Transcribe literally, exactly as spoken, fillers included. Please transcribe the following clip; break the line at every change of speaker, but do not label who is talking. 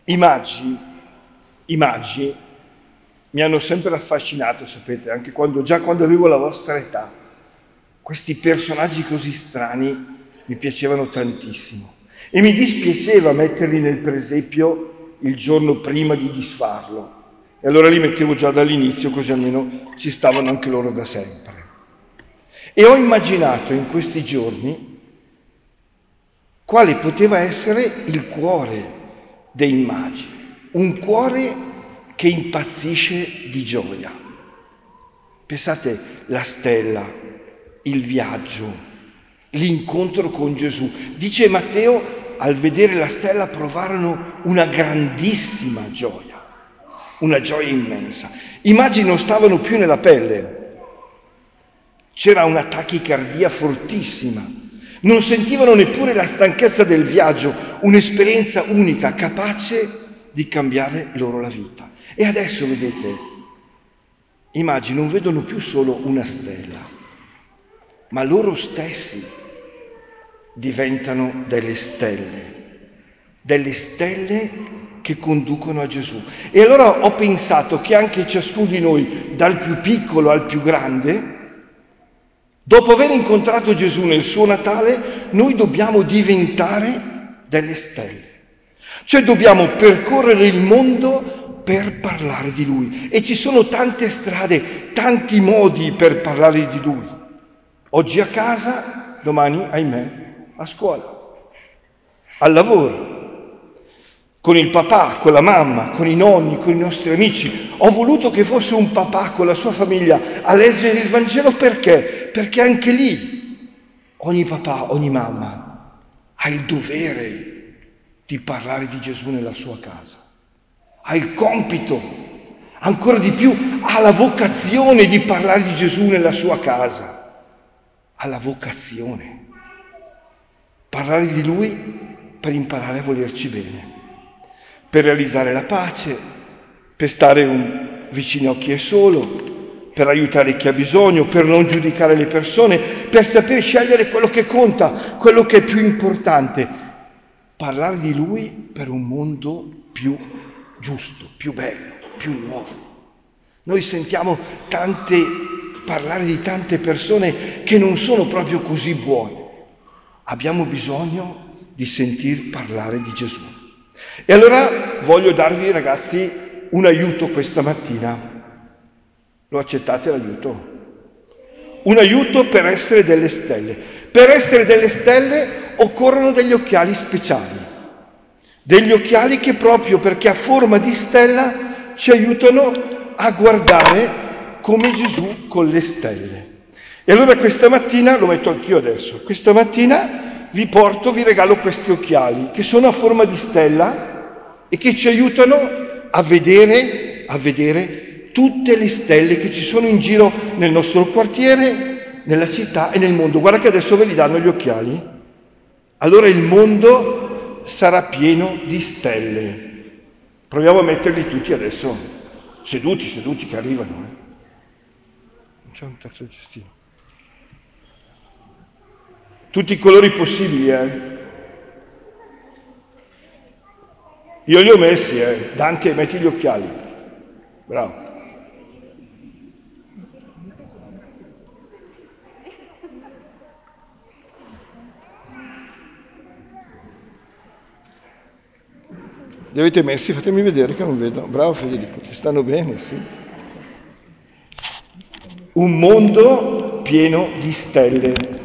I magi, i magi mi hanno sempre affascinato, sapete, anche quando, già quando avevo la vostra età. Questi personaggi così strani mi piacevano tantissimo e mi dispiaceva metterli nel presepio il giorno prima di disfarlo. E allora li mettevo già dall'inizio, così almeno ci stavano anche loro da sempre. E ho immaginato in questi giorni quale poteva essere il cuore dei magi, un cuore che impazzisce di gioia. Pensate, la stella, il viaggio, l'incontro con Gesù. Dice Matteo, al vedere la stella provarono una grandissima gioia, una gioia immensa. I magi non stavano più nella pelle, c'era una tachicardia fortissima, non sentivano neppure la stanchezza del viaggio, un'esperienza unica, capace di cambiare loro la vita. E adesso, vedete, i magi non vedono più solo una stella, ma loro stessi diventano delle stelle, delle stelle che conducono a Gesù. E allora ho pensato che anche ciascuno di noi, dal più piccolo al più grande, dopo aver incontrato Gesù nel suo Natale, noi dobbiamo diventare delle stelle. Cioè dobbiamo percorrere il mondo per parlare di Lui. E ci sono tante strade, tanti modi per parlare di Lui. Oggi a casa, domani, ahimè, a scuola, al lavoro, con il papà, con la mamma, con i nonni, con i nostri amici. Ho voluto che fosse un papà con la sua famiglia a leggere il Vangelo perché? Perché anche lì ogni papà, ogni mamma ha il dovere di parlare di Gesù nella sua casa. Ha il compito, ancora di più, ha la vocazione di parlare di Gesù nella sua casa. Ha la vocazione. Parlare di Lui per imparare a volerci bene, per realizzare la pace, per stare un, vicino a chi è solo, per aiutare chi ha bisogno, per non giudicare le persone, per saper scegliere quello che conta, quello che è più importante. Parlare di Lui per un mondo più giusto, più bello, più nuovo. Noi sentiamo tante, parlare di tante persone che non sono proprio così buone. Abbiamo bisogno di sentir parlare di Gesù. E allora voglio darvi, ragazzi, un aiuto questa mattina. Lo accettate l'aiuto? Un aiuto per essere delle stelle. Per essere delle stelle occorrono degli occhiali speciali. Degli occhiali che proprio perché a forma di stella ci aiutano a guardare come Gesù con le stelle. E allora questa mattina, lo metto anch'io adesso, questa mattina vi porto, vi regalo questi occhiali che sono a forma di stella e che ci aiutano a vedere, a vedere tutte le stelle che ci sono in giro nel nostro quartiere, nella città e nel mondo. Guarda che adesso ve li danno gli occhiali. Allora il mondo sarà pieno di stelle. Proviamo a metterli tutti adesso, seduti, seduti che arrivano. Eh. Non c'è un terzo cestino. Tutti i colori possibili, eh. Io li ho messi, eh. Dante, metti gli occhiali. Bravo. Li avete messi? Fatemi vedere che non vedo. Bravo Federico, ti stanno bene, sì. Un mondo pieno di stelle.